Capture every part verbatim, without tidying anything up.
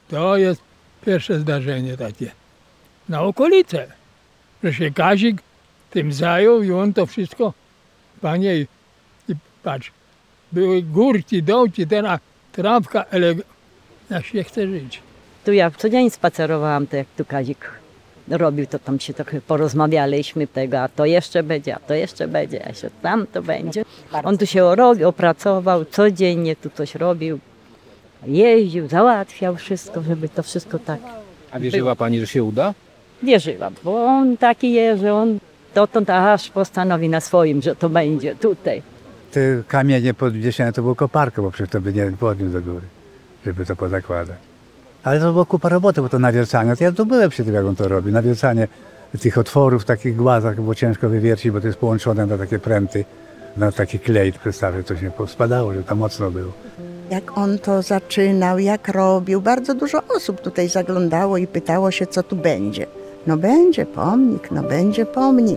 To jest pierwsze zdarzenie takie. Na okolice. Że się Kazik tym zajął i on to wszystko, panie, i, i patrz, były górki, dołki, teraz trawka, ale jak się chce żyć. Tu ja co dzień spacerowałam, to jak tu Kazik robił, to tam się trochę porozmawialiśmy tego, a to jeszcze będzie, a to jeszcze będzie, a się tam to będzie. On tu się robił, opracował, codziennie tu coś robił, jeździł, załatwiał wszystko, żeby to wszystko tak. A wierzyła pani, że się uda? Wierzyłam, bo on taki jest, że on dotąd aż postanowi na swoim, że to będzie tutaj. Te kamienie podwieszone to było koparką, bo przecież to by nie podniósł do góry, żeby to pozakładać. Ale to było kupa roboty, bo to nawiercanie, to ja tu byłem przy tym, jak on to robi. Nawiercanie tych otworów w takich głazach było ciężko wywiercić, bo to jest połączone na takie pręty, na taki klej, przedstawię, to się spadało, że to mocno było. Jak on to zaczynał, jak robił, bardzo dużo osób tutaj zaglądało i pytało się, co tu będzie. No będzie pomnik, no będzie pomnik.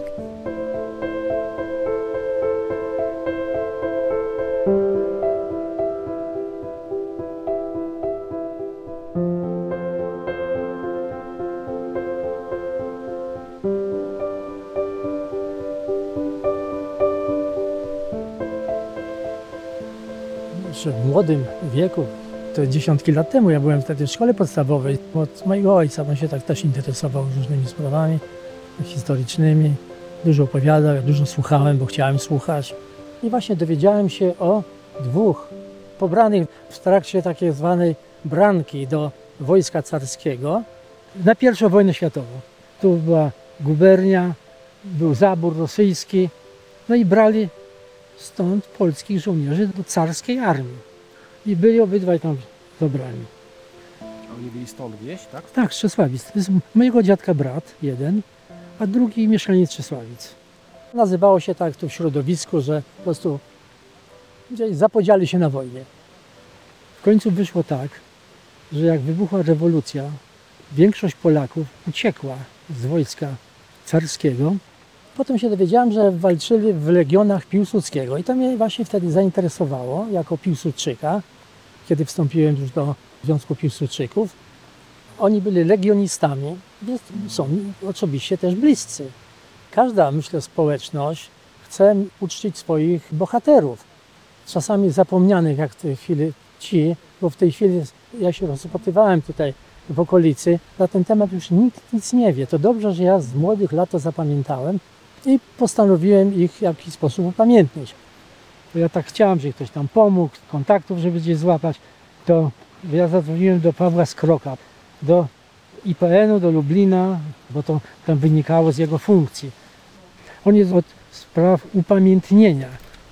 W młodym wieku, to dziesiątki lat temu, ja byłem wtedy w szkole podstawowej. Od mojego ojca, on się tak też interesował różnymi sprawami historycznymi. Dużo opowiadał, ja dużo słuchałem, bo chciałem słuchać. I właśnie dowiedziałem się o dwóch pobranych w trakcie takiej zwanej branki do wojska carskiego na pierwszą wojnę światową. Tu była gubernia, był zabór rosyjski, no i brali stąd polskich żołnierzy do carskiej armii. I byli obydwaj tam dobrani. A oni byli stąd gdzieś, tak? Tak, z Czesławic. To jest mojego dziadka brat, jeden, a drugi mieszkaniec Czesławic. Nazywało się tak tu w środowisku, że po prostu gdzieś zapodziali się na wojnie. W końcu wyszło tak, że jak wybuchła rewolucja, większość Polaków uciekła z wojska carskiego. Potem się dowiedziałem, że walczyli w legionach Piłsudskiego i to mnie właśnie wtedy zainteresowało jako Piłsudczyka, kiedy wstąpiłem już do Związku Piłsudczyków. Oni byli legionistami, więc są mi oczywiście też bliscy. Każda, myślę, społeczność chce uczcić swoich bohaterów. Czasami zapomnianych, jak w tej chwili ci, bo w tej chwili ja się rozpatywałem tutaj w okolicy, na ten temat już nikt nic nie wie. To dobrze, że ja z młodych lat to zapamiętałem i postanowiłem ich w jakiś sposób upamiętnić. Bo ja tak chciałem, żeby ktoś tam pomógł, kontaktów, żeby gdzieś złapać, to ja zadzwoniłem do Pawła Skroka, do I P N u, do Lublina, bo to tam wynikało z jego funkcji. On jest od spraw upamiętnienia.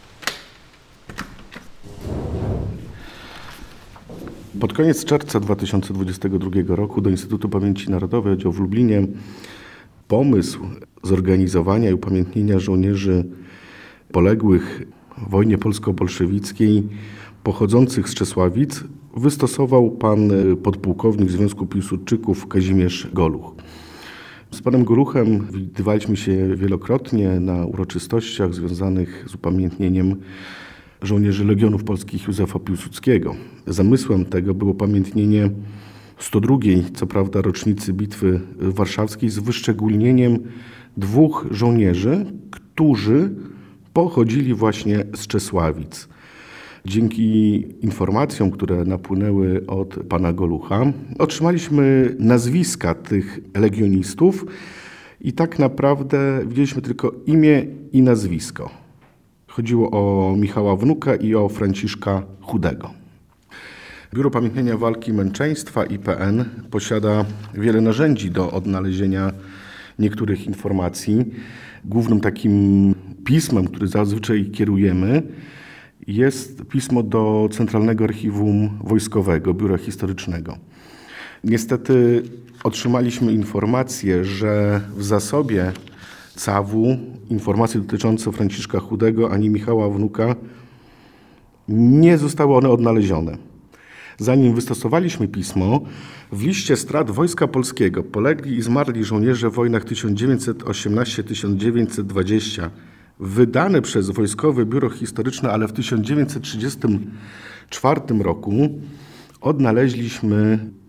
Pod koniec czerwca dwa tysiące dwudziestego drugiego roku do Instytutu Pamięci Narodowej oddział w Lublinie pomysł zorganizowania i upamiętnienia żołnierzy poległych w wojnie polsko-bolszewickiej pochodzących z Czesławic wystosował pan podpułkownik Związku Piłsudczyków Kazimierz Goluch. Z panem Goluchem widywaliśmy się wielokrotnie na uroczystościach związanych z upamiętnieniem żołnierzy Legionów Polskich Józefa Piłsudskiego. Zamysłem tego było upamiętnienie sto drugiej, co prawda, rocznicy Bitwy Warszawskiej z wyszczególnieniem dwóch żołnierzy, którzy pochodzili właśnie z Czesławic. Dzięki informacjom, które napłynęły od pana Golucha, otrzymaliśmy nazwiska tych legionistów i tak naprawdę widzieliśmy tylko imię i nazwisko. Chodziło o Michała Wnuka i o Franciszka Chudego. Biuro Pamiętnienia Walki i Męczeństwa I P N posiada wiele narzędzi do odnalezienia niektórych informacji. Głównym takim pismem, który zazwyczaj kierujemy, jest pismo do Centralnego Archiwum Wojskowego, Biura Historycznego. Niestety otrzymaliśmy informację, że w zasobie C A W-u informacje dotyczące Franciszka Chudego ani Michała Wnuka nie zostały one odnalezione. Zanim wystosowaliśmy pismo, w liście strat Wojska Polskiego polegli i zmarli żołnierze w wojnach tysiąc dziewięćset osiemnasty do tysiąc dziewięćset dwudziestego, wydane przez Wojskowe Biuro Historyczne, ale w tysiąc dziewięćset trzydziestym czwartym roku odnaleźliśmy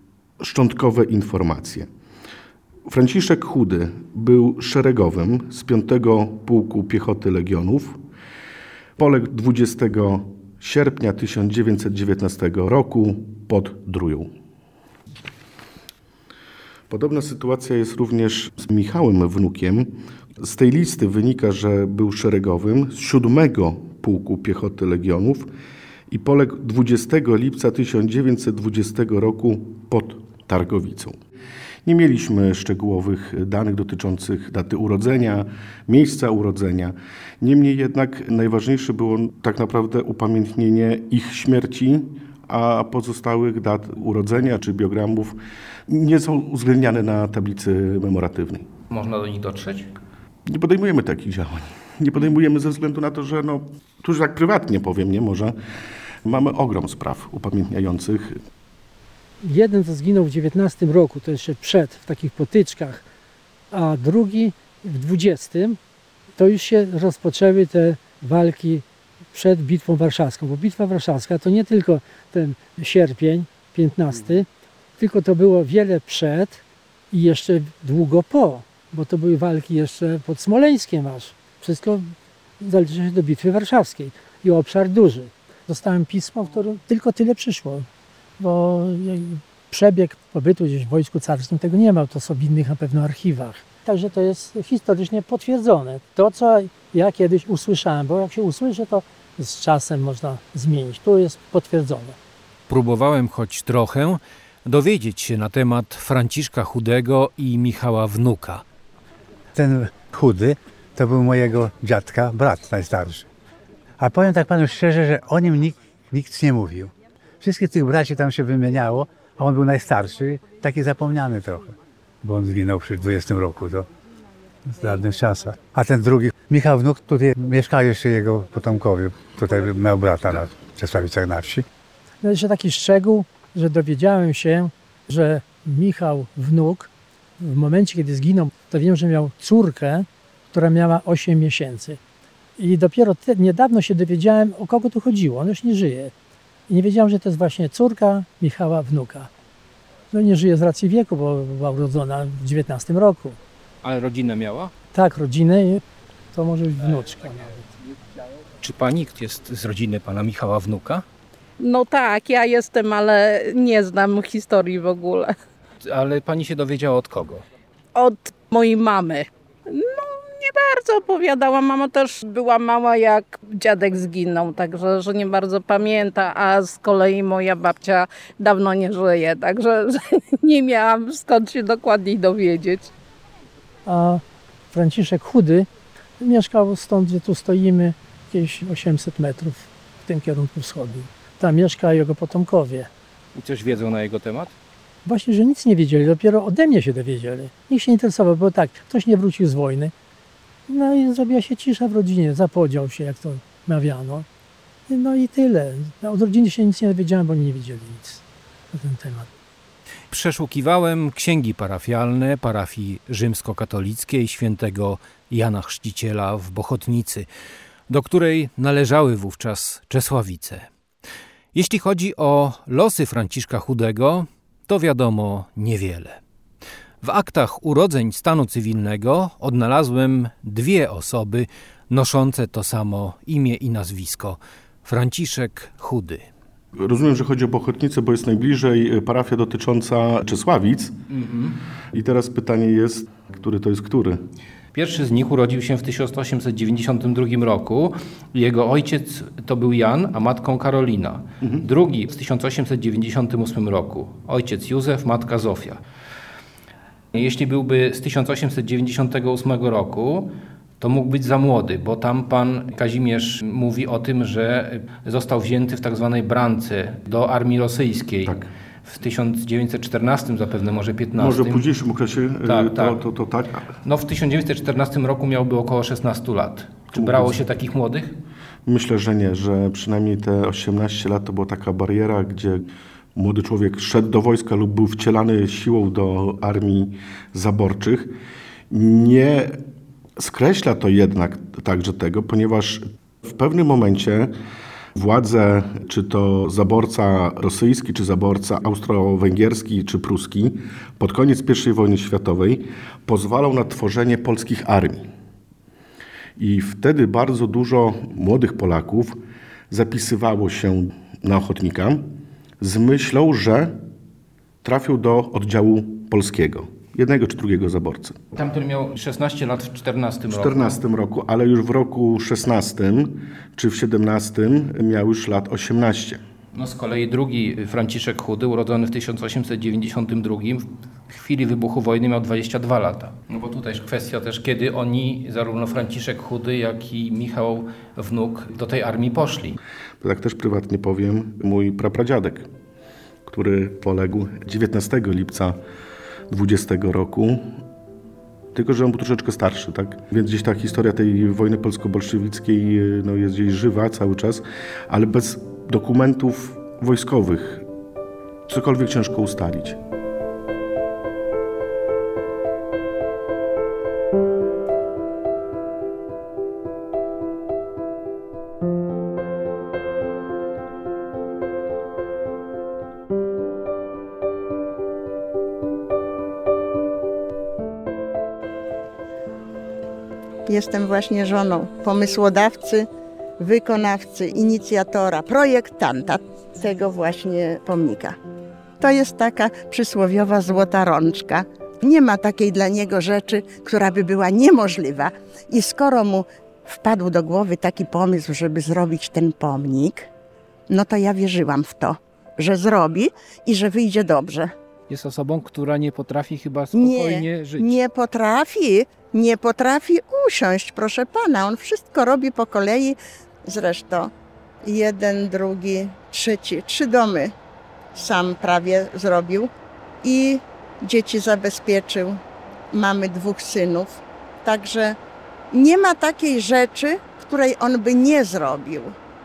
szczątkowe informacje. Franciszek Chudy był szeregowym z piątego Pułku Piechoty Legionów. Poległ dwudziestego sierpnia tysiąc dziewięćset dziewiętnastego roku pod Drują. Podobna sytuacja jest również z Michałem Wnukiem. Z tej listy wynika, że był szeregowym z siódmego Pułku Piechoty Legionów i poległ dwudziestego lipca tysiąc dziewięćset dwudziestego roku pod Targowicą. Nie mieliśmy szczegółowych danych dotyczących daty urodzenia, miejsca urodzenia. Niemniej jednak najważniejsze było tak naprawdę upamiętnienie ich śmierci, a pozostałych dat urodzenia czy biogramów nie są uwzględniane na tablicy memoratywnej. Można do nich dotrzeć? Nie podejmujemy takich działań. Nie podejmujemy ze względu na to, że no, tu już tak prywatnie powiem, nie może, mamy ogrom spraw upamiętniających. Jeden to zginął w dziewiętnastym roku, to jeszcze przed, w takich potyczkach, a drugi w dwudziestym to już się rozpoczęły te walki przed Bitwą Warszawską, bo Bitwa Warszawska to nie tylko ten sierpień piętnasty, tylko to było wiele przed i jeszcze długo po, bo to były walki jeszcze pod Smoleńskiem aż. Wszystko zależy się do Bitwy Warszawskiej i obszar duży. Dostałem pismo, w którym tylko tyle przyszło, bo przebieg pobytu gdzieś w Wojsku Carskim tego nie ma, to są w innych na pewno archiwach. Także to jest historycznie potwierdzone. To, co ja kiedyś usłyszałem, bo jak się usłyszy, to z czasem można zmienić. Tu jest potwierdzone. Próbowałem choć trochę dowiedzieć się na temat Franciszka Chudego i Michała Wnuka. Ten Chudy to był mojego dziadka brat najstarszy. A powiem tak panu szczerze, że o nim nikt, nikt nie mówił. Wszystkich tych braci tam się wymieniało, a on był najstarszy, taki zapomniany trochę, bo on zginął przy dwudziestym roku, to w dawnych czasach. A ten drugi, Michał Wnuk, tutaj mieszkał jeszcze jego potomkowie, tutaj miał brata na Czesławicach na wsi. No jeszcze taki szczegół, że dowiedziałem się, że Michał Wnuk w momencie, kiedy zginął, to wiem, że miał córkę, która miała osiem miesięcy. I dopiero te, niedawno się dowiedziałem, o kogo tu chodziło. On już nie żyje. I nie wiedziałem, że to jest właśnie córka Michała Wnuka. No nie żyje z racji wieku, bo była urodzona w dziewiętnastym roku. Ale rodzinę miała? Tak, rodzinę i to może być wnuczka nawet. Czy pani jest z rodziny pana Michała Wnuka? No tak, ja jestem, ale nie znam historii w ogóle. Ale pani się dowiedziała od kogo? Od mojej mamy. No nie bardzo opowiadała. Mama też była mała, jak dziadek zginął, także że nie bardzo pamięta, a z kolei moja babcia dawno nie żyje, także nie miałam skąd się dokładniej dowiedzieć. A Franciszek Chudy mieszkał stąd, gdzie tu stoimy, jakieś osiemset metrów w tym kierunku wschodnim. Tam mieszka jego potomkowie. I coś wiedzą na jego temat? Właśnie, że nic nie wiedzieli, dopiero ode mnie się dowiedzieli. Nikt się nie interesował, bo tak, ktoś nie wrócił z wojny. No i zrobiła się cisza w rodzinie, zapodział się, jak to mawiano. No i tyle. Od rodziny się nic nie dowiedziałem, bo oni nie wiedzieli nic na ten temat. Przeszukiwałem księgi parafialne parafii rzymskokatolickiej świętego Jana Chrzciciela w Bochotnicy, do której należały wówczas Czesławice. Jeśli chodzi o losy Franciszka Chudego, to wiadomo niewiele. W aktach urodzeń stanu cywilnego odnalazłem dwie osoby noszące to samo imię i nazwisko – Franciszek Chudy. Rozumiem, że chodzi o Bochotnicę, bo jest najbliżej parafia dotycząca Czesławic. Mm-hmm. I teraz pytanie jest, który to jest który? Pierwszy z nich urodził się w tysiąc osiemset dziewięćdziesiątym drugim roku. Jego ojciec to był Jan, a matką Karolina. Mhm. Drugi w tysiąc osiemset dziewięćdziesiątym ósmym roku. Ojciec Józef, matka Zofia. Jeśli byłby z tysiąc osiemset dziewięćdziesiątego ósmego roku, to mógł być za młody, bo tam pan Kazimierz mówi o tym, że został wzięty w tak zwanej brance do armii rosyjskiej. Tak. W tysiąc dziewięćset czternastym zapewne, może piętnastym. Może w późniejszym okresie tak, to, tak. To, to, to tak. No w tysiąc dziewięćset czternastym roku miałby około szesnastu lat. Czy brało się takich młodych? Myślę, że nie, że przynajmniej te osiemnaście lat to była taka bariera, gdzie młody człowiek szedł do wojska lub był wcielany siłą do armii zaborczych. Nie skreśla to jednak także tego, ponieważ w pewnym momencie Władze, czy to zaborca rosyjski, czy zaborca austro-węgierski, czy pruski, pod koniec pierwszej wojny światowej pozwalał na tworzenie polskich armii. I wtedy bardzo dużo młodych Polaków zapisywało się na ochotnika z myślą, że trafią do oddziału polskiego, jednego czy drugiego zaborcy. Tamten miał szesnaście lat w czternastym roku. W czternastym roku, ale już w roku szesnastym czy w siedemnastym miał już lat osiemnaście. No z kolei drugi Franciszek Chudy, urodzony w tysiąc osiemset dziewięćdziesiątym drugim, w chwili wybuchu wojny miał dwadzieścia dwa lata. No bo tutaj jest kwestia też, kiedy oni, zarówno Franciszek Chudy, jak i Michał Wnuk, do tej armii poszli. Tak też prywatnie powiem, mój prapradziadek, który poległ dziewiętnastego lipca dwudziestego roku, tylko że on był troszeczkę starszy, tak? Więc gdzieś ta historia tej wojny polsko-bolszewickiej no, jest gdzieś żywa cały czas, ale bez dokumentów wojskowych cokolwiek ciężko ustalić. Jestem właśnie żoną pomysłodawcy, wykonawcy, inicjatora, projektanta tego właśnie pomnika. To jest taka przysłowiowa złota rączka. Nie ma takiej dla niego rzeczy, która by była niemożliwa. I skoro mu wpadł do głowy taki pomysł, żeby zrobić ten pomnik, no to ja wierzyłam w to, że zrobi i że wyjdzie dobrze. Jest osobą, która nie potrafi chyba spokojnie nie, żyć. Nie potrafi, nie potrafi usiąść, proszę pana. On wszystko robi po kolei. Zresztą jeden, drugi, trzeci, trzy domy sam prawie zrobił i dzieci zabezpieczył. Mamy dwóch synów. Także nie ma takiej rzeczy, której on by nie zrobił.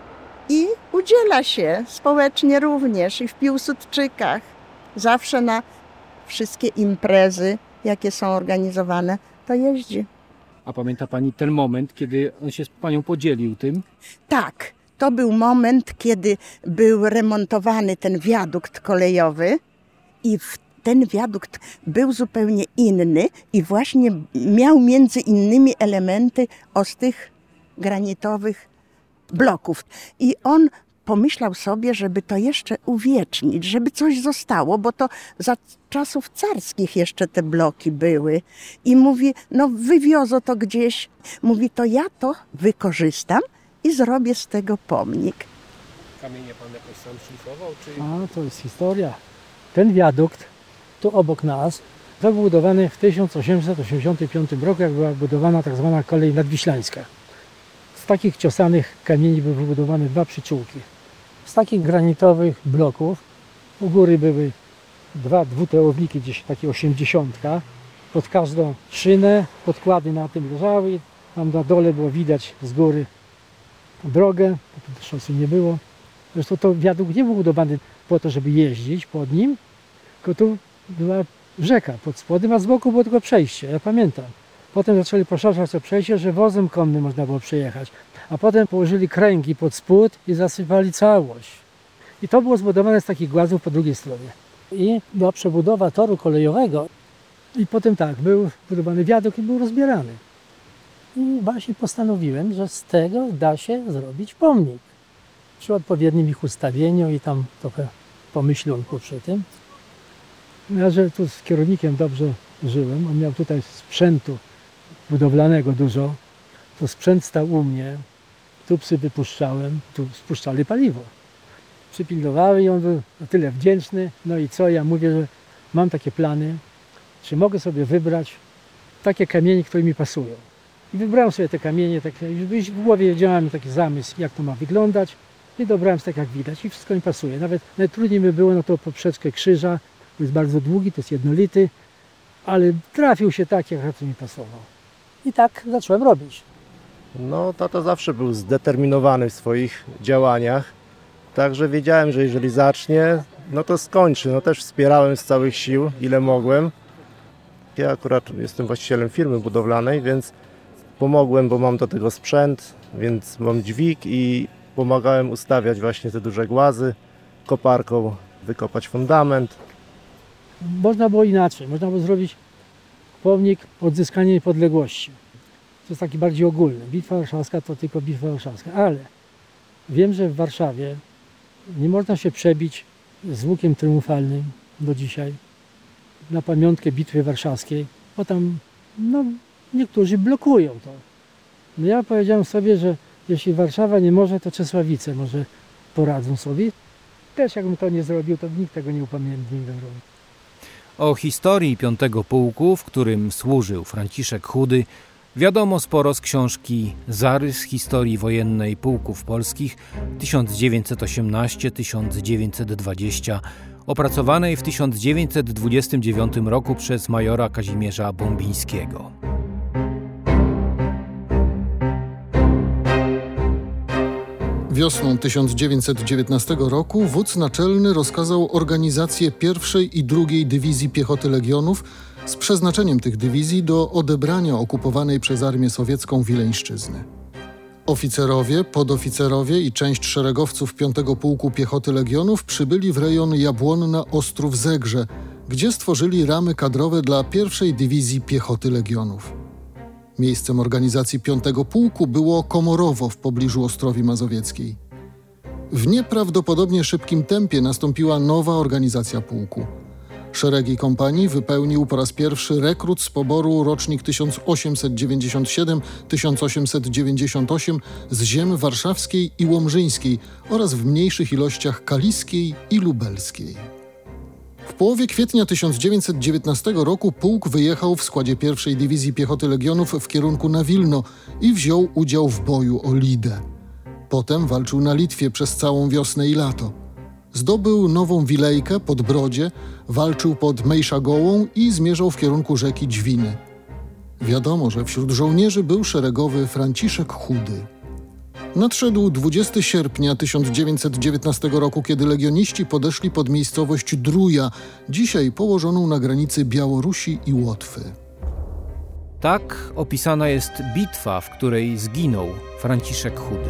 I udziela się społecznie również i w Piłsudczykach. Zawsze na wszystkie imprezy, jakie są organizowane, to jeździ. A pamięta pani ten moment, kiedy on się z panią podzielił tym? Tak, to był moment, kiedy był remontowany ten wiadukt kolejowy i ten wiadukt był zupełnie inny i właśnie miał między innymi elementy ostrych granitowych bloków. I on pomyślał sobie, żeby to jeszcze uwiecznić, żeby coś zostało, bo to za czasów carskich jeszcze te bloki były. I mówi, no wywiozą to gdzieś. Mówi, to ja to wykorzystam i zrobię z tego pomnik. Kamienie pan jakoś sam szlifował? Czy... A, to jest historia. Ten wiadukt tu obok nas, to był budowany w tysiąc osiemset osiemdziesiątym piątym roku, jak była budowana tak zwana kolej nadwiślańska. Z takich ciosanych kamieni były wybudowane dwa przyczółki. Z takich granitowych bloków u góry były dwa dwutełowniki, gdzieś takie osiemdziesiątka. Pod każdą szynę podkłady na tym leżały. Tam na dole było widać z góry drogę, bo tu szosy nie było. Zresztą to wiadukt nie był budowany po to, żeby jeździć pod nim, tylko tu była rzeka pod spodem, a z boku było tylko przejście, ja pamiętam. Potem zaczęli poszerzać to przejście, że wozem konnym można było przejechać. A potem położyli kręgi pod spód i zasypali całość. I to było zbudowane z takich głazów po drugiej stronie. I była przebudowa toru kolejowego. I potem tak, był budowany wiadukt i był rozbierany. I właśnie postanowiłem, że z tego da się zrobić pomnik. Przy odpowiednim ich ustawieniu i tam trochę pomyślunku przy tym. Ja, że tu z kierownikiem dobrze żyłem, on miał tutaj sprzętu budowlanego dużo, to sprzęt stał u mnie, tu psy wypuszczałem, tu spuszczali paliwo. Przypilnowały i on był na tyle wdzięczny. No i co, ja mówię, że mam takie plany, czy mogę sobie wybrać takie kamienie, które mi pasują. I wybrałem sobie te kamienie, tak, już w głowie wiedziałem taki zamysł, jak to ma wyglądać i dobrałem tak jak widać i wszystko mi pasuje. Nawet najtrudniej mi było na tą poprzeczkę krzyża, to jest bardzo długi, to jest jednolity, ale trafił się tak, jak to mi pasował. I tak zacząłem robić. No, tato zawsze był zdeterminowany w swoich działaniach, także wiedziałem, że jeżeli zacznie, no to skończy. No też wspierałem z całych sił, ile mogłem. Ja akurat jestem właścicielem firmy budowlanej, więc pomogłem, bo mam do tego sprzęt, więc mam dźwig i Pomagałem ustawiać właśnie te duże głazy, koparką wykopać fundament. Można było inaczej, można było zrobić pomnik odzyskania niepodległości. To jest taki bardziej ogólny. Bitwa Warszawska to tylko Bitwa Warszawska, ale wiem, że w Warszawie nie można się przebić z łukiem triumfalnym do dzisiaj na pamiątkę Bitwy Warszawskiej, bo tam no, niektórzy blokują to. No ja powiedziałem sobie, że jeśli Warszawa nie może, to Czesławice może poradzą sobie. Też jakbym to nie zrobił, to nikt tego nie upamiętnił. O historii piątego Pułku, w którym służył Franciszek Chudy, wiadomo sporo z książki Zarys historii wojennej Pułków Polskich tysiąc dziewięćset osiemnaście do tysiąc dziewięćset dwadzieścia, opracowanej w tysiąc dziewięćset dwudziestym dziewiątym roku przez majora Kazimierza Bombińskiego. Wiosną tysiąc dziewięćset dziewiętnastego roku wódz naczelny rozkazał organizację pierwszej i drugiej Dywizji Piechoty Legionów z przeznaczeniem tych dywizji do odebrania okupowanej przez armię sowiecką Wileńszczyzny. Oficerowie, podoficerowie i część szeregowców piątego Pułku Piechoty Legionów przybyli w rejon Jabłonna-Ostrów-Zegrze, gdzie stworzyli ramy kadrowe dla pierwszej Dywizji Piechoty Legionów. Miejscem organizacji piątego Pułku było Komorowo w pobliżu Ostrowi Mazowieckiej. W nieprawdopodobnie szybkim tempie nastąpiła nowa organizacja pułku. Szeregi kompanii wypełnił po raz pierwszy rekrut z poboru rocznik tysiąc osiemset dziewięćdziesiąt siedem do tysiąc osiemset dziewięćdziesiąt osiem z ziem warszawskiej i łomżyńskiej oraz w mniejszych ilościach kaliskiej i lubelskiej. W połowie kwietnia tysiąc dziewięćset dziewiętnastego roku pułk wyjechał w składzie pierwszej Dywizji Piechoty Legionów w kierunku na Wilno i wziął udział w boju o Lidę. Potem walczył na Litwie przez całą wiosnę i lato. Zdobył Nową Wilejkę pod Brodzie, walczył pod Mejszagołą i zmierzał w kierunku rzeki Dźwiny. Wiadomo, że wśród żołnierzy był szeregowy Franciszek Chudy. Nadszedł dwudziestego sierpnia tysiąc dziewięćset dziewiętnastego roku, kiedy legioniści podeszli pod miejscowość Druja, dzisiaj położoną na granicy Białorusi i Łotwy. Tak opisana jest bitwa, w której zginął Franciszek Chudy.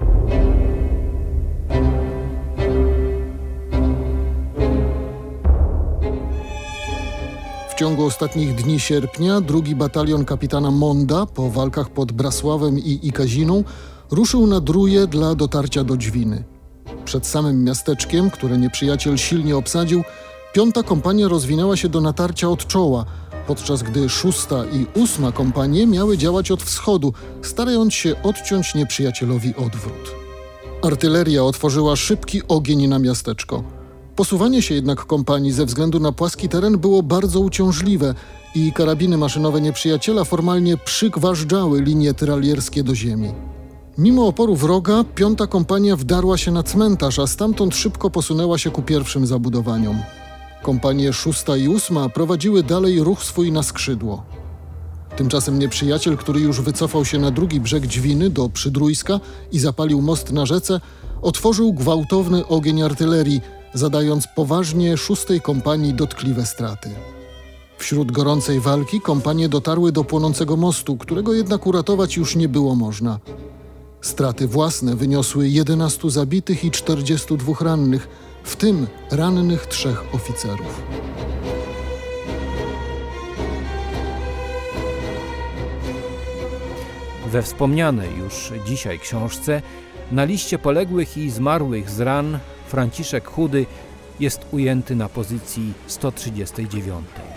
W ciągu ostatnich dni sierpnia drugi batalion kapitana Monda po walkach pod Brasławem i Ikaziną ruszył na Druje dla dotarcia do Dźwiny. Przed samym miasteczkiem, które nieprzyjaciel silnie obsadził, piąta kompania rozwinęła się do natarcia od czoła, podczas gdy szósta i ósma kompanie miały działać od wschodu, starając się odciąć nieprzyjacielowi odwrót. Artyleria otworzyła szybki ogień na miasteczko. Posuwanie się jednak kompanii ze względu na płaski teren było bardzo uciążliwe i karabiny maszynowe nieprzyjaciela formalnie przygważdżały linie tyralierskie do ziemi. Mimo oporu wroga, piąta kompania wdarła się na cmentarz, a stamtąd szybko posunęła się ku pierwszym zabudowaniom. Kompanie szósta i ósma prowadziły dalej ruch swój na skrzydło. Tymczasem nieprzyjaciel, który już wycofał się na drugi brzeg Dźwiny do Przydrójska i zapalił most na rzece, otworzył gwałtowny ogień artylerii, zadając poważnie szóstej kompanii dotkliwe straty. Wśród gorącej walki kompanie dotarły do płonącego mostu, którego jednak uratować już nie było można. Straty własne wyniosły jedenastu zabitych i czterdziestu dwóch rannych, w tym rannych trzech oficerów. We wspomnianej już dzisiaj książce na liście poległych i zmarłych z ran Franciszek Chudy jest ujęty na pozycji sto trzydziestej dziewiątej.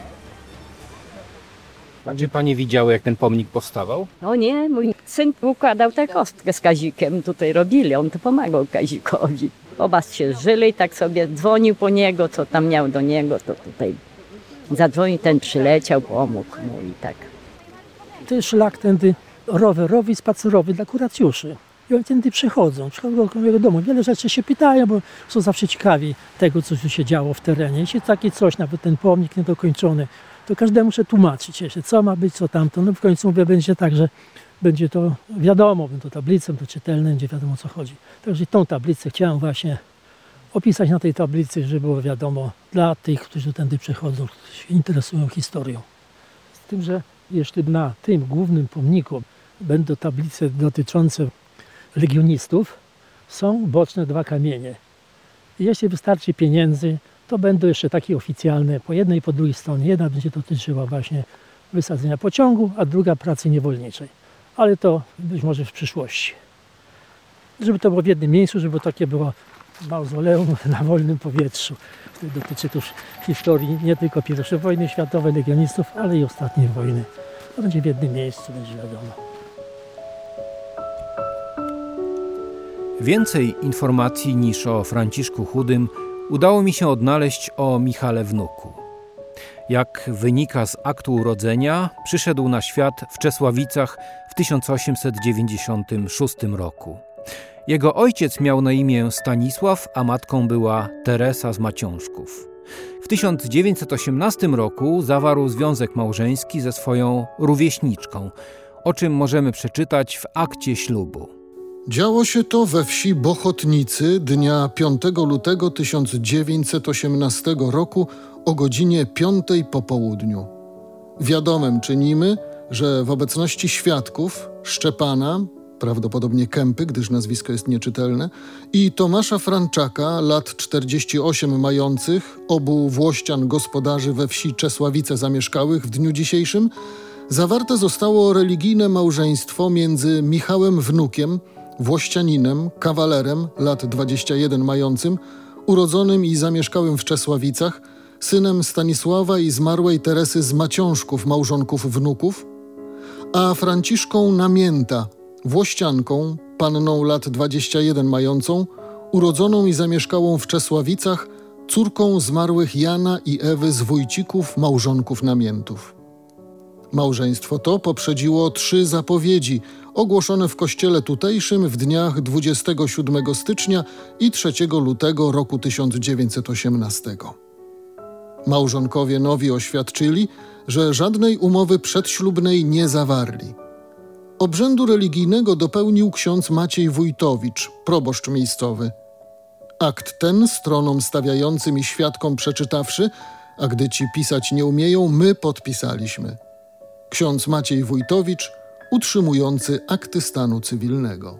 A czy panie widziały, jak ten pomnik powstawał? No nie, mój syn układał tę kostkę z Kazikiem, tutaj robili, on to pomagał Kazikowi. Oba się żyli, tak sobie dzwonił po niego, co tam miał do niego, to tutaj zadzwonił, ten przyleciał, pomógł mu i tak. To jest szlak tędy rowerowy i spacerowy dla kuracjuszy. I oni tędy przychodzą, przychodzą do mojego domu. Wiele rzeczy się pytają, bo są zawsze ciekawi tego, co tu się działo w terenie. Jeśli takie coś, nawet ten pomnik niedokończony, to każdemu muszę tłumaczyć jeszcze, co ma być, co tamto. No w końcu mówię, będzie tak, że będzie to wiadomo, będą tablice, to czytelne, będzie wiadomo, o co chodzi. Także tą tablicę chciałem właśnie opisać na tej tablicy, żeby było wiadomo dla tych, którzy tędy przychodzą, którzy się interesują historią. Z tym, że jeszcze na tym głównym pomniku będą tablice dotyczące legionistów, są boczne dwa kamienie. I jeśli wystarczy pieniędzy, to będą jeszcze takie oficjalne po jednej i po drugiej stronie. Jedna będzie dotyczyła właśnie wysadzenia pociągu, a druga pracy niewolniczej. Ale to być może w przyszłości. Żeby to było w jednym miejscu, żeby takie było mauzoleum na wolnym powietrzu. To dotyczy też historii nie tylko pierwszej wojny światowej, legionistów, ale i ostatniej wojny. To będzie w jednym miejscu, będzie wiadomo. Więcej informacji niż o Franciszku Chudym udało mi się odnaleźć o Michale Wnuku. Jak wynika z aktu urodzenia, przyszedł na świat w Czesławicach w tysiąc osiemset dziewięćdziesiątym szóstym roku. Jego ojciec miał na imię Stanisław, a matką była Teresa z Maciążków. W tysiąc dziewięćset osiemnastym roku zawarł związek małżeński ze swoją rówieśniczką, o czym możemy przeczytać w akcie ślubu. Działo się to we wsi Bochotnicy dnia piątego lutego tysiąc dziewięćset osiemnastego roku o godzinie piątej po południu. Wiadomym czynimy, że w obecności świadków Szczepana, prawdopodobnie Kępy, gdyż nazwisko jest nieczytelne, i Tomasza Franczaka, lat czterdzieści osiem mających, obu włościan gospodarzy we wsi Czesławice zamieszkałych w dniu dzisiejszym, zawarte zostało religijne małżeństwo między Michałem Wnukiem, włościaninem, kawalerem, lat dwadzieścia jeden mającym, urodzonym i zamieszkałym w Czesławicach, synem Stanisława i zmarłej Teresy z Maciążków, małżonków Wnuków, a Franciszką Namięta, włościanką, panną lat dwadzieścia jeden mającą, urodzoną i zamieszkałą w Czesławicach, córką zmarłych Jana i Ewy z Wójcików, małżonków Namiętów. Małżeństwo to poprzedziło trzy zapowiedzi ogłoszone w kościele tutejszym w dniach dwudziestego siódmego stycznia i trzeciego lutego roku tysiąc dziewięćset osiemnastego. Małżonkowie nowi oświadczyli, że żadnej umowy przedślubnej nie zawarli. Obrzędu religijnego dopełnił ksiądz Maciej Wójtowicz, proboszcz miejscowy. Akt ten stronom stawiającym i świadkom przeczytawszy, a gdy ci pisać nie umieją, my podpisaliśmy. Ksiądz Maciej Wójtowicz, utrzymujący akty stanu cywilnego.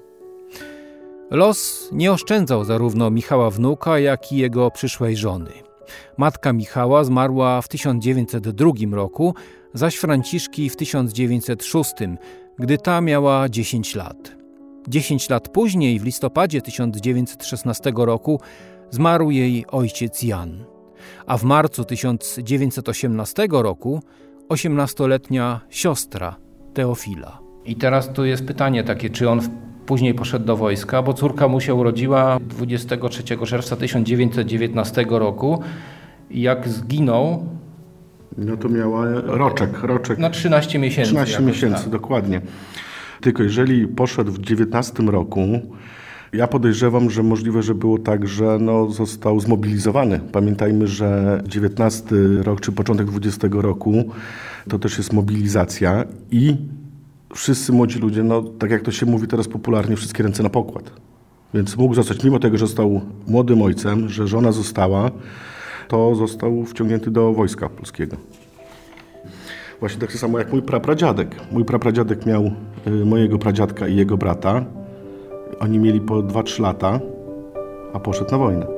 Los nie oszczędzał zarówno Michała Wnuka, jak i jego przyszłej żony. Matka Michała zmarła w tysiąc dziewięćset drugim roku, zaś Franciszki w tysiąc dziewięćset szóstym, gdy ta miała dziesięć lat. Dziesięć lat później, w listopadzie tysiąc dziewięćset szesnastego roku, zmarł jej ojciec Jan. A w marcu tysiąc dziewięćset osiemnastego roku osiemnastoletnia siostra Teofila. I teraz tu jest pytanie takie, czy on później poszedł do wojska, bo córka mu się urodziła dwudziestego trzeciego czerwca tysiąc dziewięćset dziewiętnastego roku i jak zginął... No to miała roczek, roczek. No trzynaście miesięcy. trzynaście miesięcy, tak. Dokładnie. Tylko jeżeli poszedł w dziewiętnastym roku, ja podejrzewam, że możliwe, że było tak, że no, został zmobilizowany. Pamiętajmy, że dziewiętnasty rok, czy początek dwudziestego roku, to też jest mobilizacja i wszyscy młodzi ludzie, no tak jak to się mówi teraz popularnie, wszystkie ręce na pokład. Więc mógł zostać, mimo tego, że został młodym ojcem, że żona została, to został wciągnięty do wojska polskiego. Właśnie tak samo jak mój prapradziadek. Mój prapradziadek miał y, mojego pradziadka i jego brata. Oni mieli po dwa trzy lata, a poszedł na wojnę.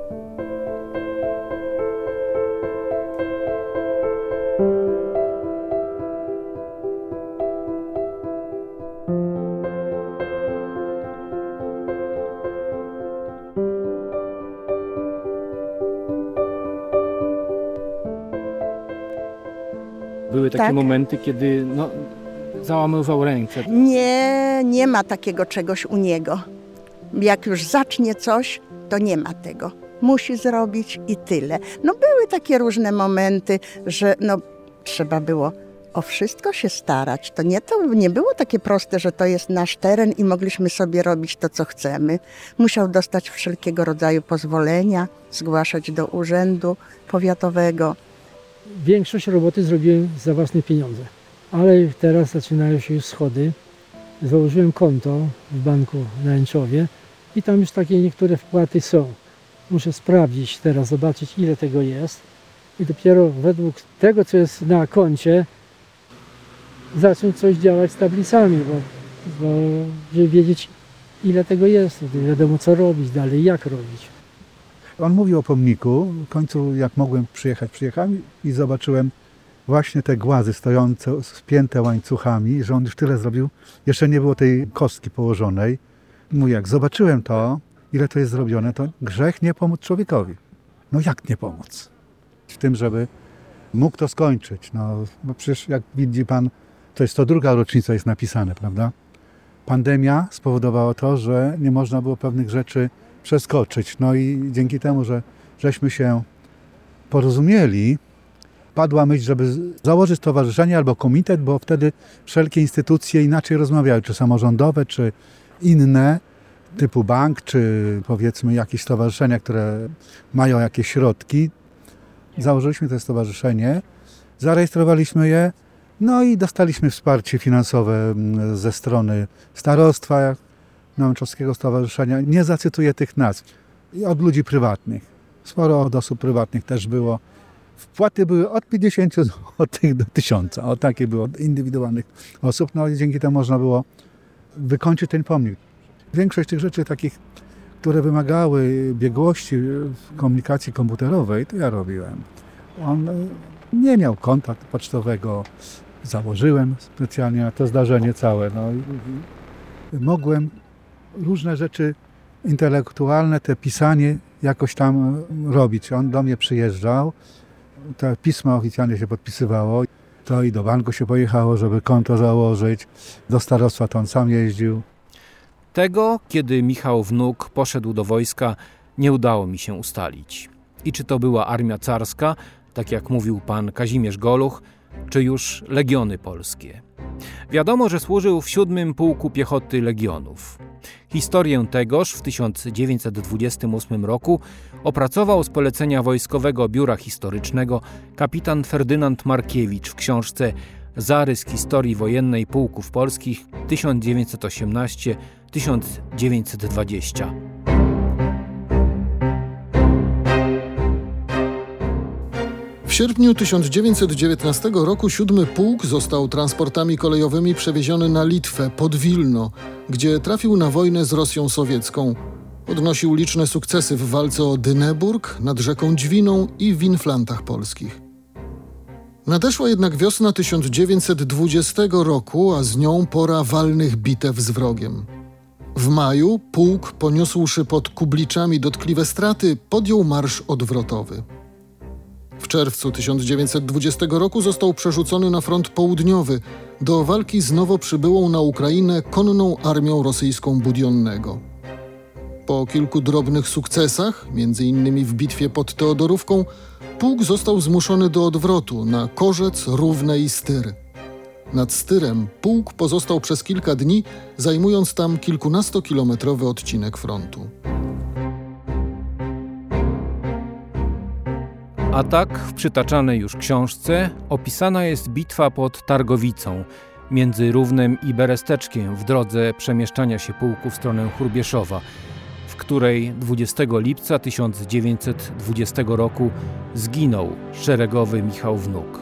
Były takie Tak. momenty, kiedy no, załamywał ręce. Nie, nie ma takiego czegoś u niego. Jak już zacznie coś, to nie ma tego. Musi zrobić i tyle. No były takie różne momenty, że no, trzeba było o wszystko się starać. To nie, to nie było takie proste, że to jest nasz teren i mogliśmy sobie robić to, co chcemy. Musiał dostać wszelkiego rodzaju pozwolenia, zgłaszać do urzędu powiatowego. Większość roboty zrobiłem za własne pieniądze, ale teraz zaczynają się już schody. Założyłem konto w banku na Jęczowie i tam już takie niektóre wpłaty są. Muszę sprawdzić teraz, zobaczyć ile tego jest i dopiero według tego, co jest na koncie, zacząć coś działać z tablicami, bo, bo żeby wiedzieć, ile tego jest, nie wiadomo co robić dalej, jak robić. On mówił o pomniku. W końcu jak mogłem przyjechać, przyjechałem i zobaczyłem właśnie te głazy stojące, spięte łańcuchami, że on już tyle zrobił. Jeszcze nie było tej kostki położonej. Mówię, jak zobaczyłem to, ile to jest zrobione, to grzech nie pomóc człowiekowi. No jak nie pomóc? W tym, żeby mógł to skończyć. No, bo przecież jak widzi pan, to jest to druga rocznica jest napisane, prawda? Pandemia spowodowała to, że nie można było pewnych rzeczy przeskoczyć. No i dzięki temu, że żeśmy się porozumieli, padła myśl, żeby założyć stowarzyszenie albo komitet, bo wtedy wszelkie instytucje inaczej rozmawiały, czy samorządowe, czy inne, typu bank, czy powiedzmy jakieś stowarzyszenia, które mają jakieś środki. Założyliśmy to stowarzyszenie, zarejestrowaliśmy je, no i dostaliśmy wsparcie finansowe ze strony starostwa Nałęczowskiego Stowarzyszenia. Nie zacytuję tych nazw. I od ludzi prywatnych. Sporo od osób prywatnych też było. Wpłaty były od pięćdziesięciu złotych do tysiąca. O takie było od indywidualnych osób. No i dzięki temu można było wykończyć ten pomnik. Większość tych rzeczy takich, które wymagały biegłości w komunikacji komputerowej, to ja robiłem. On nie miał konta pocztowego. Założyłem specjalnie na to zdarzenie całe. No i mogłem różne rzeczy intelektualne, te pisanie jakoś tam robić. On do mnie przyjeżdżał, te pisma oficjalnie się podpisywało. To i do banku się pojechało, żeby konto założyć. Do starostwa to on sam jeździł. Tego, kiedy Michał Wnuk poszedł do wojska, nie udało mi się ustalić. I czy to była armia carska, tak jak mówił pan Kazimierz Goluch, czy już legiony polskie. Wiadomo, że służył w siódmym Pułku Piechoty Legionów. Historię tegoż w tysiąc dziewięćset dwudziestym ósmym roku opracował z polecenia Wojskowego Biura Historycznego kapitan Ferdynand Markiewicz w książce Zarys historii wojennej pułków polskich tysiąc dziewięćset osiemnaście do tysiąc dziewięćset dwadzieścia. W sierpniu tysiąc dziewięćset dziewiętnastego roku siódmy Pułk został transportami kolejowymi przewieziony na Litwę, pod Wilno, gdzie trafił na wojnę z Rosją sowiecką. Odnosił liczne sukcesy w walce o Dyneburg, nad rzeką Dźwiną i w Inflantach polskich. Nadeszła jednak wiosna tysiąc dziewięćset dwudziestego roku, a z nią pora walnych bitew z wrogiem. W maju pułk, poniósłszy pod Kubliczami dotkliwe straty, podjął marsz odwrotowy. W czerwcu tysiąc dziewięćset dwudziestego roku został przerzucony na front południowy do walki z nowo przybyłą na Ukrainę konną armią rosyjską Budionnego. Po kilku drobnych sukcesach, między innymi w bitwie pod Teodorówką, pułk został zmuszony do odwrotu na Korzec, Równe i Styr. Nad Styrem pułk pozostał przez kilka dni, zajmując tam kilkunastokilometrowy odcinek frontu. A tak w przytaczanej już książce opisana jest bitwa pod Targowicą między Równem i Beresteczkiem w drodze przemieszczania się pułku w stronę Hrubieszowa, w której dwudziestego lipca tysiąc dziewięćset dwudziestego roku zginął szeregowy Michał Wnuk.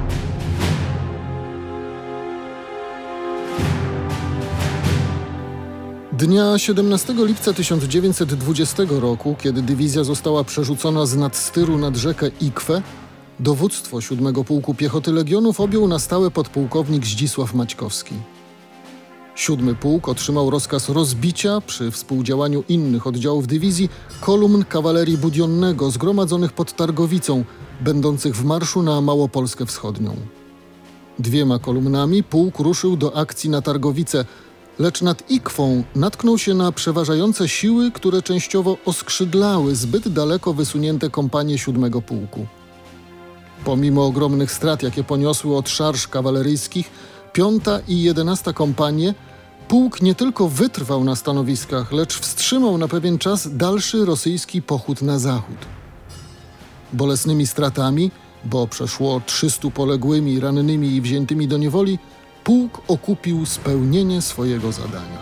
Dnia siedemnastego lipca tysiąc dziewięćset dwudziestego roku, kiedy dywizja została przerzucona z Nadstyru nad rzekę Ikwę, dowództwo siódmego Pułku Piechoty Legionów objął na stałe podpułkownik Zdzisław Maćkowski. siódmy Pułk otrzymał rozkaz rozbicia przy współdziałaniu innych oddziałów dywizji kolumn kawalerii Budionnego zgromadzonych pod Targowicą, będących w marszu na Małopolskę Wschodnią. Dwiema kolumnami pułk ruszył do akcji na Targowicę, lecz nad Ikwą natknął się na przeważające siły, które częściowo oskrzydlały zbyt daleko wysunięte kompanie siódmego Pułku. Pomimo ogromnych strat, jakie poniosły od szarż kawaleryjskich, piąta i jedenasta kompanie, pułk nie tylko wytrwał na stanowiskach, lecz wstrzymał na pewien czas dalszy rosyjski pochód na zachód. Bolesnymi stratami, bo przeszło trzystu poległymi, rannymi i wziętymi do niewoli, pułk okupił spełnienie swojego zadania.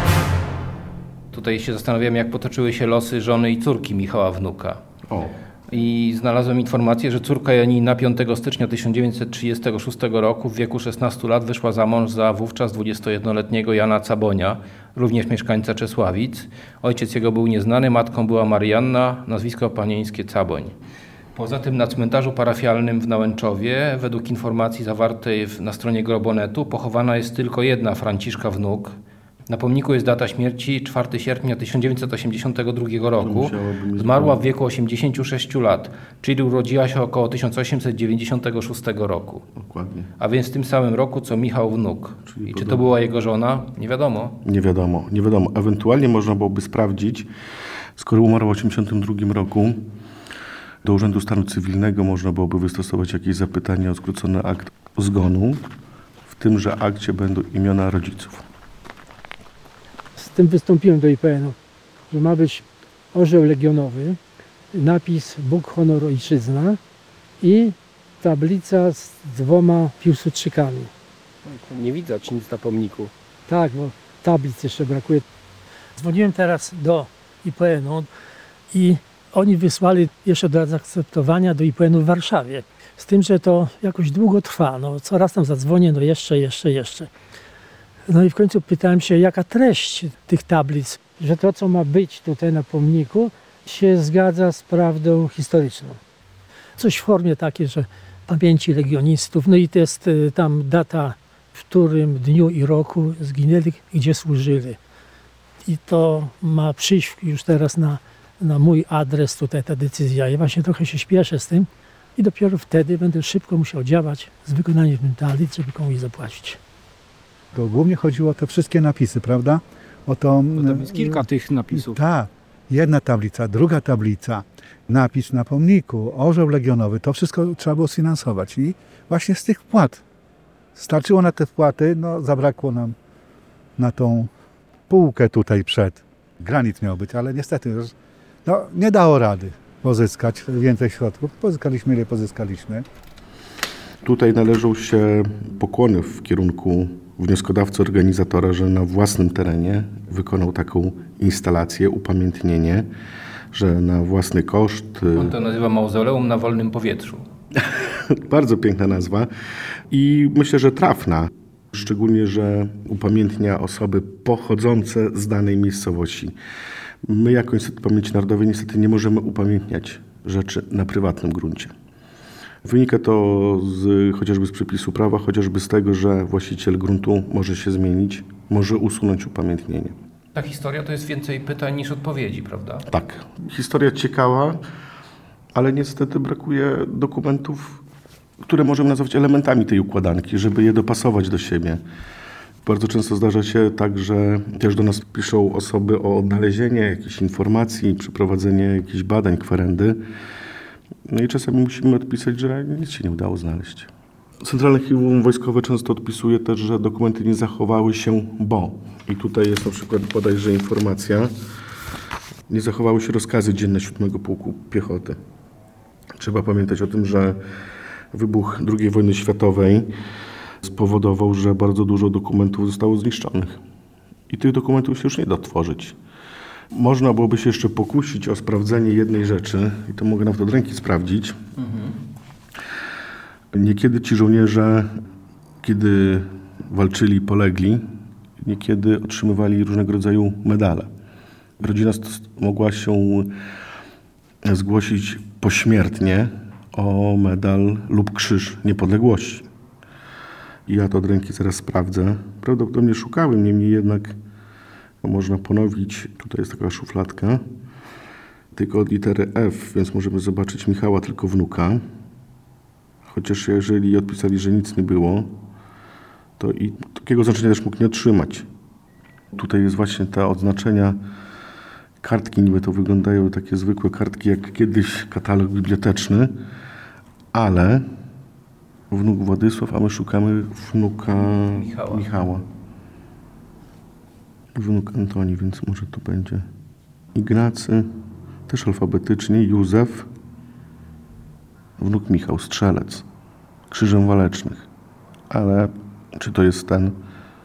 Tutaj się zastanawiam, jak potoczyły się losy żony i córki Michała Wnuka. O. i znalazłem informację, że córka Janina piątego stycznia tysiąc dziewięćset trzydziestego szóstego roku w wieku szesnastu lat wyszła za mąż za wówczas dwudziestojednoletniego Jana Cabonia, również mieszkańca Czesławic. Ojciec jego był nieznany, matką była Marianna, nazwisko panieńskie Caboń. Poza tym na cmentarzu parafialnym w Nałęczowie, według informacji zawartej na stronie Grobonetu, pochowana jest tylko jedna Franciszka Wnuk. Na pomniku jest data śmierci czwartego sierpnia tysiąc dziewięćset osiemdziesiątego drugiego roku. Zmarła w wieku osiemdziesięciu sześciu lat, czyli urodziła się około tysiąc osiemset dziewięćdziesiątego szóstego roku. Dokładnie. A więc w tym samym roku, co Michał Wnuk. Czyli I czy to była jego żona? Nie wiadomo. Nie wiadomo, nie wiadomo. Ewentualnie można byłoby sprawdzić, skoro umarła w osiemdziesiątym drugim roku, do Urzędu Stanu Cywilnego można byłoby wystosować jakieś zapytanie o skrócony akt zgonu. W tymże akcie będą imiona rodziców. Z tym wystąpiłem do I P N u, że ma być orzeł legionowy, napis Bóg, honor, ojczyzna i tablica z dwoma piłsudczykami. Nie widać nic na pomniku. Tak, bo tablic jeszcze brakuje. Dzwoniłem teraz do I P N u i oni wysłali jeszcze do zaakceptowania do I P N u w Warszawie. Z tym, że to jakoś długo trwa. No, coraz tam zadzwonię, no jeszcze, jeszcze, jeszcze. No i w końcu pytałem się, jaka treść tych tablic, że to, co ma być tutaj na pomniku, się zgadza z prawdą historyczną. Coś w formie takiej, że pamięci legionistów, no i to jest tam data, w którym dniu i roku zginęli, gdzie służyli. I to ma przyjść już teraz na, na mój adres tutaj ta decyzja. Ja właśnie trochę się śpieszę z tym i dopiero wtedy będę szybko musiał działać z wykonaniem tablic, żeby komuś zapłacić. To głównie chodziło o te wszystkie napisy, prawda? O to, No tam jest kilka tych napisów. Tak, jedna tablica, druga tablica, napis na pomniku, orzeł legionowy, to wszystko trzeba było sfinansować. I właśnie z tych wpłat starczyło na te wpłaty, no zabrakło nam na tą półkę tutaj przed. Granit miał być, ale niestety no, nie dało rady pozyskać więcej środków. Pozyskaliśmy ile pozyskaliśmy. Tutaj należą się pokłony w kierunku wnioskodawcy, organizatora, że na własnym terenie wykonał taką instalację, upamiętnienie, że na własny koszt. On to nazywa mauzoleum na wolnym powietrzu. Bardzo piękna nazwa i myślę, że trafna. Szczególnie, że upamiętnia osoby pochodzące z danej miejscowości. My jako Instytut Pamięci Narodowej niestety nie możemy upamiętniać rzeczy na prywatnym gruncie. Wynika to z, chociażby z przepisu prawa, chociażby z tego, że właściciel gruntu może się zmienić, może usunąć upamiętnienie. Ta historia to jest więcej pytań niż odpowiedzi, prawda? Tak. Historia ciekawa, ale niestety brakuje dokumentów, które możemy nazwać elementami tej układanki, żeby je dopasować do siebie. Bardzo często zdarza się tak, że też do nas piszą osoby o odnalezienie jakichś informacji, przeprowadzenie jakichś badań, kwerendy. No i czasami musimy odpisać, że nic się nie udało znaleźć. Centralne Archiwum Wojskowe często odpisuje też, że dokumenty nie zachowały się, bo. I tutaj jest na przykład bodajże informacja, nie zachowały się rozkazy dzienne siódmego Pułku Piechoty. Trzeba pamiętać o tym, że wybuch drugiej wojny światowej spowodował, że bardzo dużo dokumentów zostało zniszczonych. I tych dokumentów się już nie da tworzyć. Można byłoby się jeszcze pokusić o sprawdzenie jednej rzeczy, i to mogę nawet od ręki sprawdzić. Mhm. Niekiedy ci żołnierze, kiedy walczyli, polegli, niekiedy otrzymywali różnego rodzaju medale. Rodzina mogła się zgłosić pośmiertnie o medal lub krzyż niepodległości. I ja to od ręki zaraz sprawdzę. Prawdopodobnie szukałem, niemniej jednak można ponowić. Tutaj jest taka szufladka, tylko od litery F, więc możemy zobaczyć Michała, tylko wnuka. Chociaż jeżeli odpisali, że nic nie było, to i takiego znaczenia też mógł nie otrzymać. Tutaj jest właśnie te odznaczenia. Kartki niby to wyglądają takie zwykłe kartki, jak kiedyś katalog biblioteczny, ale wnuk Władysław, a my szukamy wnuka Michała. Michała. Wnuk Antoni, więc może to będzie Ignacy, też alfabetycznie, Józef, wnuk Michał, strzelec, krzyżem walecznych. Ale czy to jest ten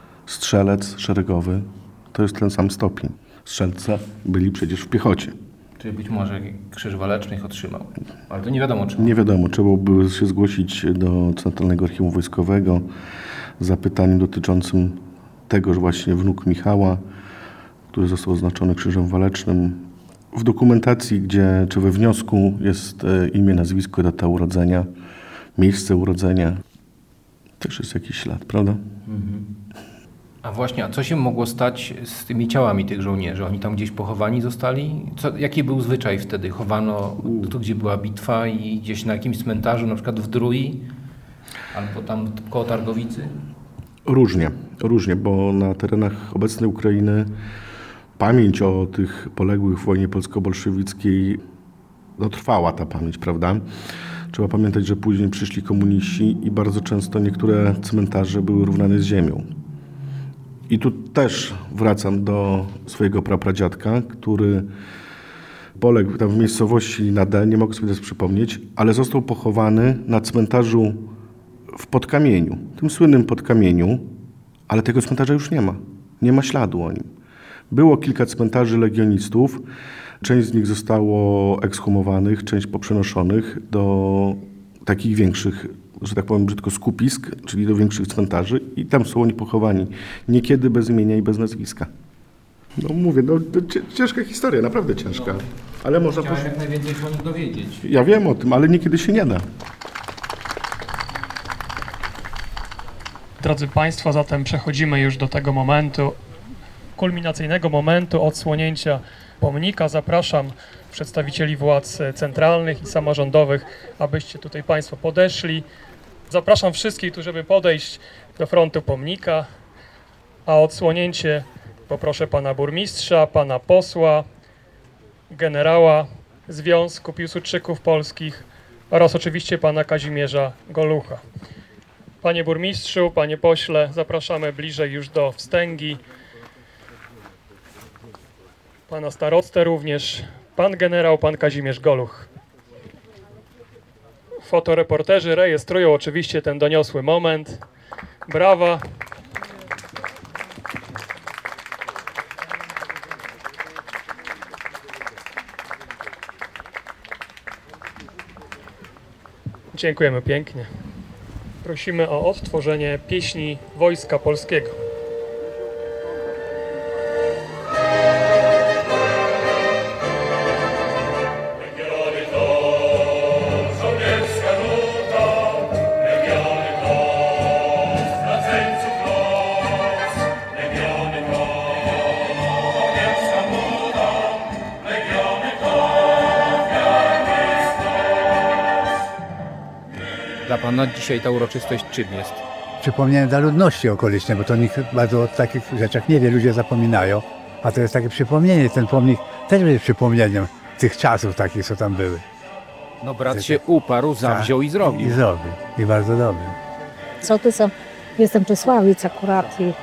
strzelec szeregowy? To jest ten sam stopień. Strzelce byli przecież w piechocie. Czyli być może Krzyż Waleczny ich otrzymał, ale to nie wiadomo czy. Nie wiadomo, trzeba by się zgłosić do Centralnego Archiwum Wojskowego z zapytaniem dotyczącym tego, że właśnie wnuk Michała, który został oznaczony Krzyżem Walecznym, w dokumentacji, gdzie, czy we wniosku jest imię, nazwisko, data urodzenia, miejsce urodzenia. Też jest jakiś ślad, prawda? Mhm. A właśnie, a co się mogło stać z tymi ciałami tych żołnierzy? Oni tam gdzieś pochowani zostali? Co, jaki był zwyczaj wtedy? Chowano tu, gdzie była bitwa i gdzieś na jakimś cmentarzu, na przykład w Drui? Albo tam koło Targowicy? Różnie, różnie, bo na terenach obecnej Ukrainy pamięć o tych poległych w wojnie polsko-bolszewickiej, no trwała ta pamięć, prawda? Trzeba pamiętać, że później przyszli komuniści i bardzo często niektóre cmentarze były równane z ziemią. I tu też wracam do swojego prapradziadka, który poległ tam w miejscowości na D, nie mogę sobie teraz przypomnieć, ale został pochowany na cmentarzu w Podkamieniu, tym słynnym Podkamieniu, ale tego cmentarza już nie ma. Nie ma śladu o nim. Było kilka cmentarzy legionistów, część z nich zostało ekshumowanych, część poprzenoszonych do takich większych, że tak powiem brzydko, skupisk, czyli do większych cmentarzy i tam są oni pochowani. Niekiedy bez imienia i bez nazwiska. No mówię, no, ciężka historia, naprawdę ciężka. No, ale można... Chciałem jak najwięcej się o nich dowiedzieć. Ja wiem o tym, ale niekiedy się nie da. Drodzy Państwo, zatem przechodzimy już do tego momentu, kulminacyjnego momentu odsłonięcia pomnika. Zapraszam przedstawicieli władz centralnych i samorządowych, abyście tutaj Państwo podeszli. Zapraszam wszystkich tu, żeby podejść do frontu pomnika, a odsłonięcie poproszę pana burmistrza, pana posła, generała Związku Piłsudczyków Polskich oraz oczywiście pana Kazimierza Golucha. Panie burmistrzu, panie pośle, zapraszamy bliżej już do wstęgi. Pana starostę również, pan generał, pan Kazimierz Goluch. Fotoreporterzy rejestrują oczywiście ten doniosły moment. Brawa. Dziękujemy pięknie. Prosimy o odtworzenie pieśni Wojska Polskiego. Dla pana dzisiaj ta uroczystość czym jest? Przypomnienie dla ludności okolicznej, bo to nikt bardzo o takich rzeczach nie wie, ludzie zapominają, a to jest takie przypomnienie, ten pomnik też będzie przypomnieniem tych czasów takich, co tam były. No brat się uparł, zawziął i zrobił. I zrobił, i bardzo dobrze. Sołtysem jestem Czesławic akurat i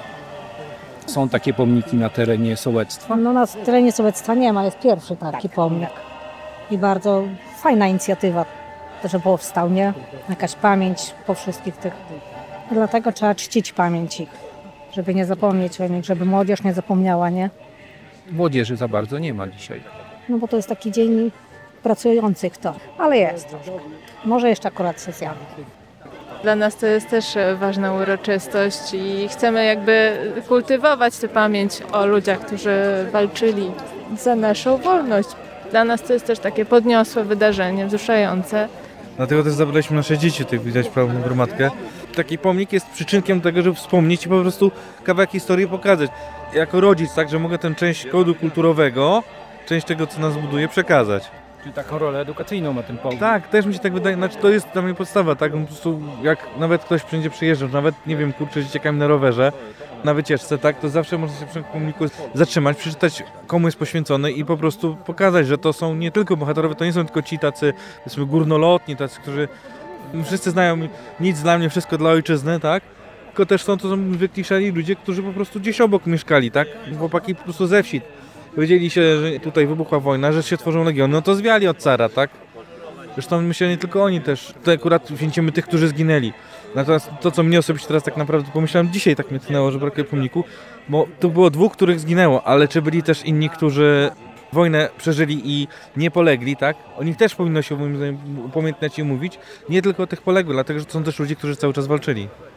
Są takie pomniki na terenie sołectwa? no na terenie sołectwa nie ma, jest pierwszy taki pomnik i bardzo fajna inicjatywa, że powstał, nie? Jakaś pamięć po wszystkich tych. Dlatego trzeba czcić pamięć ich, żeby nie zapomnieć o nich, żeby młodzież nie zapomniała, nie? Młodzieży za bardzo nie ma dzisiaj. No bo to jest taki dzień pracujących to, ale jest troszkę. Może jeszcze akurat się zjawi. Dla nas to jest też ważna uroczystość i chcemy jakby kultywować tę pamięć o ludziach, którzy walczyli za naszą wolność. Dla nas to jest też takie podniosłe wydarzenie, wzruszające. Dlatego też zabraliśmy nasze dzieci, tutaj widać prawą gromadkę. Taki pomnik jest przyczynkiem tego, żeby wspomnieć i po prostu kawałek historii pokazać. Jako rodzic, tak, że mogę tę część kodu kulturowego, część tego, co nas buduje, przekazać. Czyli taką rolę edukacyjną ma ten pomnik. Tak, też mi się tak wydaje, znaczy to jest dla mnie podstawa, tak, po prostu jak nawet ktoś będzie przyjeżdżał, nawet, nie wiem, kurczę, z dzieciakami na rowerze, na wycieczce, tak, to zawsze można się przy pomniku zatrzymać, przeczytać, komu jest poświęcony i po prostu pokazać, że to są nie tylko bohaterowie, to nie są tylko ci tacy, powiedzmy, górnolotni, tacy, którzy wszyscy znają nic dla mnie, wszystko dla ojczyzny, tak, tylko też są to są zwykli szali ludzie, którzy po prostu gdzieś obok mieszkali, tak, chłopaki po prostu ze wsi. Dowiedzieli się, że tutaj wybuchła wojna, że się tworzą legiony, no to zwiali od cara, tak? Zresztą myślę, nie tylko oni też. Tutaj akurat święcimy tych, którzy zginęli. Natomiast to, co mnie osobiście teraz tak naprawdę pomyślałem, dzisiaj tak mnie tnęło, że brakuje pomniku, bo tu było dwóch, których zginęło, ale czy byli też inni, którzy wojnę przeżyli i nie polegli, tak? O nich też powinno się moim zdaniem upamiętniać i mówić. Nie tylko o tych poległych, dlatego że to są też ludzie, którzy cały czas walczyli.